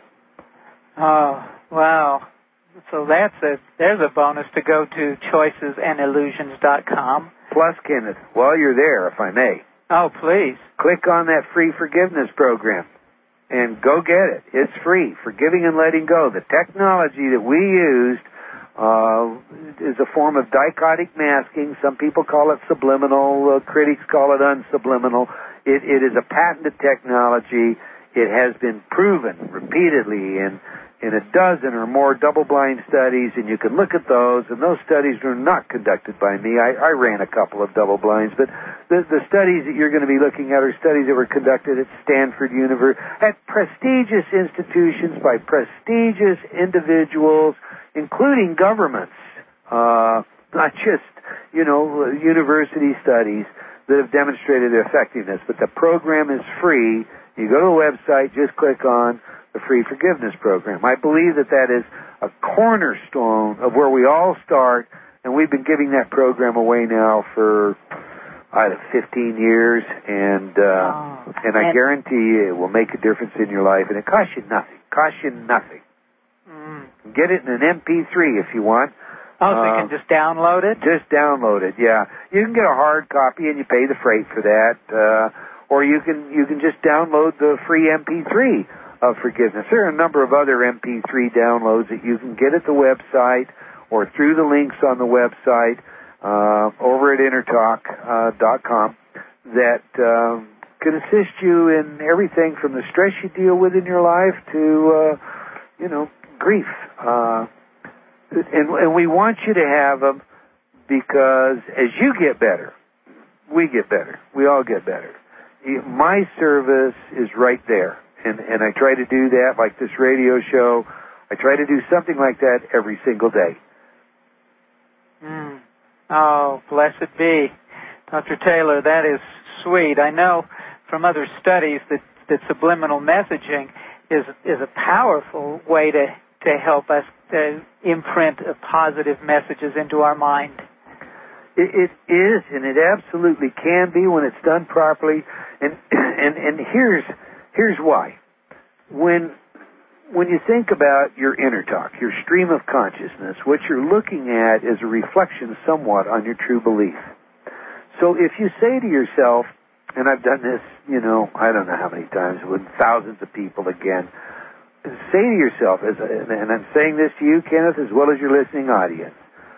Oh, wow. So that's a, there's a bonus to go to choices and illusions dot com. Plus, Kenneth, while you're there, if I may. Oh, please. Click on that free forgiveness program and go get it. It's free. Forgiving and letting go. The technology that we used uh, is a form of dichotic masking. Some people call it subliminal. Uh, critics call it unsubliminal. It, it is a patented technology. It has been proven repeatedly in in a dozen or more double-blind studies, and you can look at those, and those studies were not conducted by me. I, I ran a couple of double-blinds, but the, the studies that you're going to be looking at are studies that were conducted at Stanford University, at prestigious institutions by prestigious individuals, including governments, uh, not just, you know, university studies that have demonstrated their effectiveness. But the program is free. You go to the website, just click on the free forgiveness program. I believe that that is a cornerstone of where we all start, and we've been giving that program away now for I don't know, fifteen years, and uh, oh, and I and guarantee you it will make a difference in your life, and it costs you nothing. Costs you nothing. Mm. Get it in an M P three if you want. Oh, so uh, you can just download it? Just download it, yeah. You can get a hard copy, and you pay the freight for that, uh, or you can you can just download the free M P three of forgiveness. There are a number of other M P three downloads that you can get at the website or through the links on the website uh, over at intertalk dot com uh, that um, can assist you in everything from the stress you deal with in your life to, uh, you know, grief. Uh, and, and we want you to have them because as you get better, we get better. We all get better. My service is right there. And, and I try to do that, like this radio show. I try to do something like that every single day. Mm. Oh, blessed be. Doctor Taylor, that is sweet. I know from other studies that, that subliminal messaging is is a powerful way to, to help us to imprint positive messages into our mind. It, it is, and it absolutely can be when it's done properly. And and, and here's... Here's why. When when you think about your inner talk, your stream of consciousness, what you're looking at is a reflection somewhat on your true belief. So if you say to yourself, and I've done this, you know, I don't know how many times with thousands of people again, say to yourself, as a, and I'm saying this to you, Kenneth, as well as your listening audience,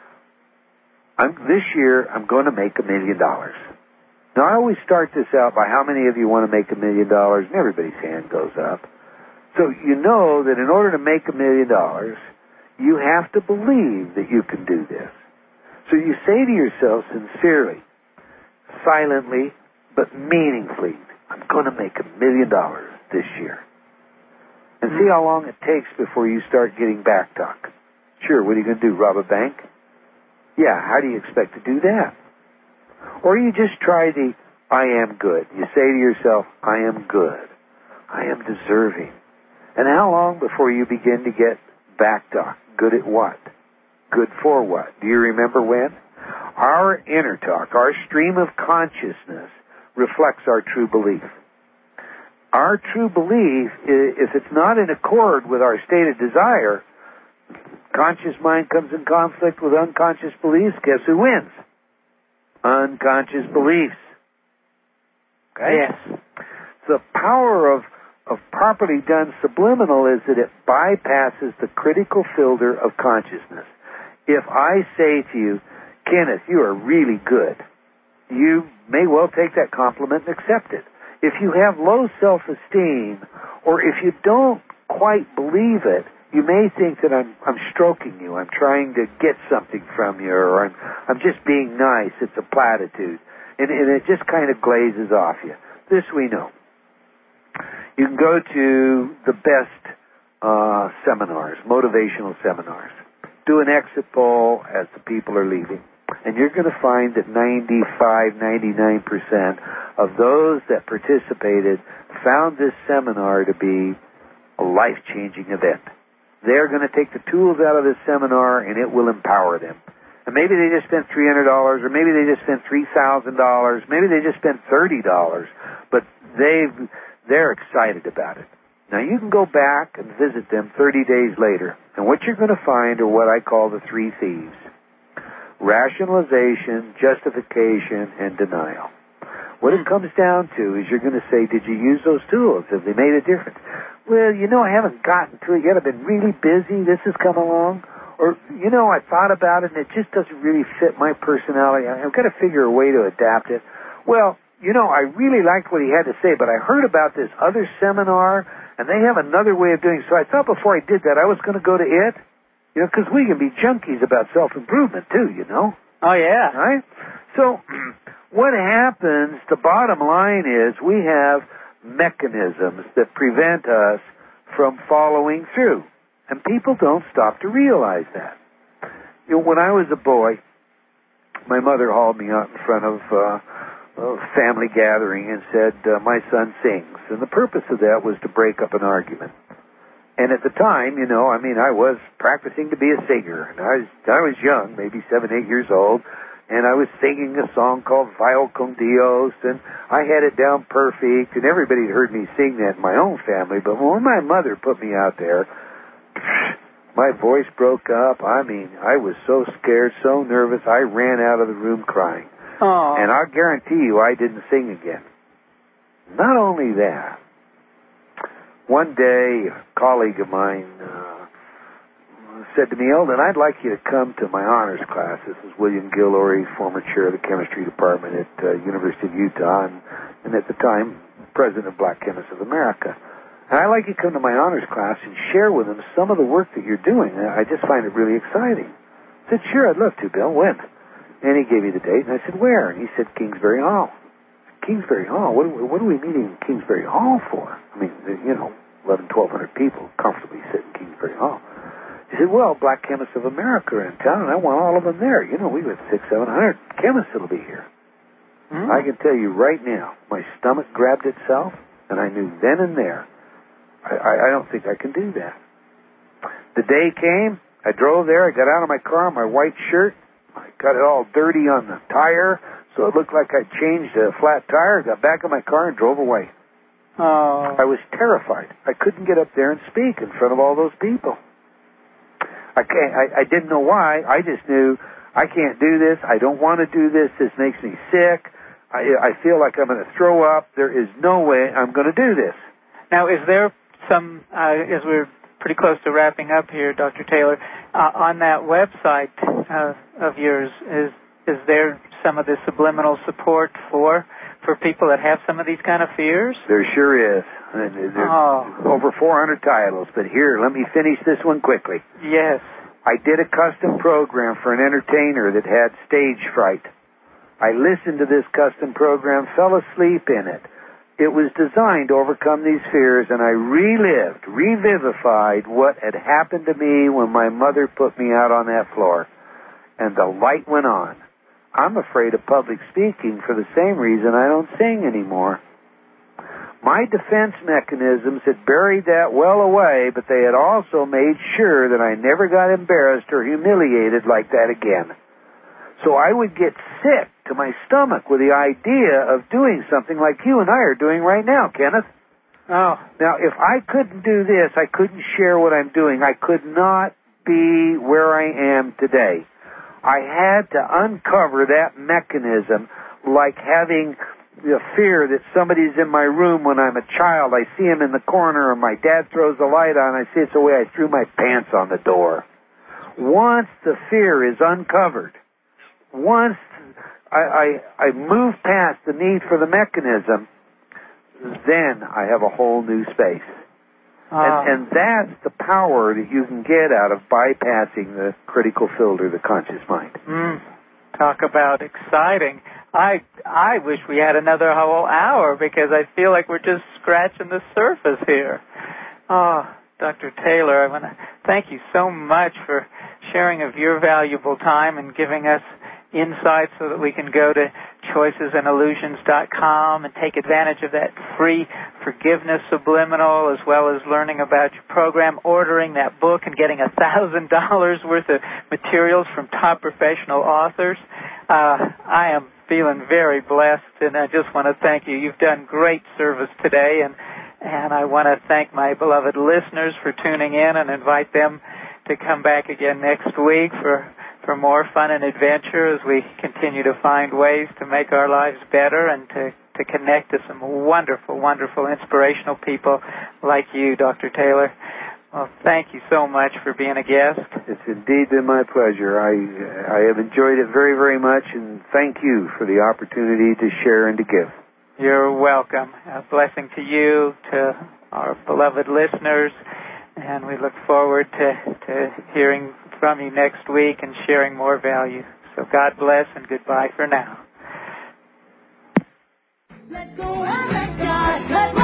I'm, this year I'm going to make a million dollars. Now, I always start this out by how many of you want to make a million dollars, and everybody's hand goes up. So you know that in order to make a million dollars, you have to believe that you can do this. So you say to yourself sincerely, silently, but meaningfully, I'm going to make a million dollars this year. And see how long it takes before you start getting back talk. Sure, what are you going to do, rob a bank? Yeah, how do you expect to do that? Or you just try the, I am good. You say to yourself, I am good. I am deserving. And how long before you begin to get back talk? Good at what? Good for what? Do you remember when? Our inner talk, our stream of consciousness, reflects our true belief. Our true belief, if it's not in accord with our stated desire, conscious mind comes in conflict with unconscious beliefs, guess who wins? Unconscious beliefs. Okay? Yes. The power of, of properly done subliminal is that it bypasses the critical filter of consciousness. If I say to you, Kenneth, you are really good, you may well take that compliment and accept it. If you have low self-esteem, or if you don't quite believe it, you may think that I'm, I'm stroking you, I'm trying to get something from you, or I'm, I'm just being nice. It's a platitude. And, and it just kind of glazes off you. This we know. You can go to the best uh, seminars, motivational seminars. Do an exit poll as the people are leaving. And you're going to find that ninety-five, ninety-nine percent of those that participated found this seminar to be a life-changing event. They're going to take the tools out of this seminar, and it will empower them. And maybe they just spent three hundred dollars, or maybe they just spent three thousand dollars, maybe they just spent thirty dollars, but they've, they're excited about it. Now, you can go back and visit them thirty days later, and what you're going to find are what I call the three thieves. Rationalization, justification, and denial. What it comes down to is you're going to say, did you use those tools? Have they made a difference? Well, you know, I haven't gotten to it yet. I've been really busy. This has come along. Or, you know, I thought about it, and it just doesn't really fit my personality. I've got to figure a way to adapt it. Well, you know, I really liked what he had to say, but I heard about this other seminar, and they have another way of doing it. So I thought before I did that, I was going to go to it. You know, because we can be junkies about self-improvement, too, you know. Oh, yeah. Right? So what happens, the bottom line is we have mechanisms that prevent us from following through. And people don't stop to realize that. You know, when I was a boy, my mother hauled me out in front of uh, a family gathering and said, uh, my son sings. And the purpose of that was to break up an argument. And at the time, you know, I mean, I was practicing to be a singer. And I was, I was young, maybe seven, eight years old, and I was singing a song called Vio con Dios, and I had it down perfect, and everybody had heard me sing that in my own family. But when my mother put me out there, my voice broke up. I mean, I was so scared, so nervous, I ran out of the room crying. Aww. And I'll guarantee you I didn't sing again. Not only that, one day, a colleague of mine uh, said to me, Eldon, I'd like you to come to my honors class. This is William Gillory, former chair of the chemistry department at uh, University of Utah, and, and at the time, president of Black Chemists of America. And I'd like you to come to my honors class and share with them some of the work that you're doing. I just find it really exciting. I said, sure, I'd love to, Bill. When? And he gave me the date, and I said, where? And he said, Kingsbury Hall. Kingsbury Hall? What, what are we meeting in Kingsbury Hall for? I mean, you know, eleven, twelve hundred people comfortably sit in Kingsbury Hall. He said, well, Black Chemists of America are in town, and I want all of them there. You know, we got six, seven hundred chemists that'll be here. Mm. I can tell you right now, my stomach grabbed itself, and I knew then and there, I, I, I don't think I can do that. The day came, I drove there, I got out of my car, my white shirt, I got it all dirty on the tire, so it looked like I changed a flat tire, got back in my car and drove away. Oh. I was terrified. I couldn't get up there and speak in front of all those people. I can't, I, I didn't know why. I just knew I can't do this. I don't want to do this. This makes me sick. I, I feel like I'm going to throw up. There is no way I'm going to do this. Now, is there some, uh, as we're pretty close to wrapping up here, Doctor Taylor, uh, on that website uh, of yours, is is there some of the subliminal support for for people that have some of these kind of fears? There sure is. There's oh. over four hundred titles, but here, let me finish this one quickly. Yes. I did a custom program for an entertainer that had stage fright. I listened to this custom program, fell asleep in it. It was designed to overcome these fears, and I relived, revivified what had happened to me when my mother put me out on that floor. And the light went on. I'm afraid of public speaking for the same reason I don't sing anymore. My defense mechanisms had buried that well away, but they had also made sure that I never got embarrassed or humiliated like that again. So I would get sick to my stomach with the idea of doing something like you and I are doing right now, Kenneth. Oh. Now, if I couldn't do this, I couldn't share what I'm doing. I could not be where I am today. I had to uncover that mechanism, like having the fear that somebody's in my room when I'm a child. I see him in the corner, or my dad throws the light on. I see it's the way I threw my pants on the door. Once the fear is uncovered, once I, I, I move past the need for the mechanism, then I have a whole new space. Uh, and, and that's the power that you can get out of bypassing the critical filter, the conscious mind. Mm, talk about exciting. I I wish we had another whole hour, because I feel like we're just scratching the surface here. Oh, Doctor Taylor, I want to thank you so much for sharing of your valuable time and giving us insights so that we can go to choices and illusions dot com and take advantage of that free forgiveness subliminal, as well as learning about your program, ordering that book, and getting a thousand dollars worth of materials from top professional authors. Uh, I am feeling very blessed, and I just want to thank you. You've done great service today, and and I want to thank my beloved listeners for tuning in, and invite them to come back again next week for for more fun and adventure as we continue to find ways to make our lives better and to, to connect to some wonderful, wonderful, inspirational people like you, Doctor Taylor. Well, thank you so much for being a guest. It's indeed been my pleasure. I I have enjoyed it very, very much, and thank you for the opportunity to share and to give. You're welcome. A blessing to you, to our beloved listeners, and we look forward to, to hearing from you next week and sharing more value. So God bless, and goodbye for now. Let go and let God.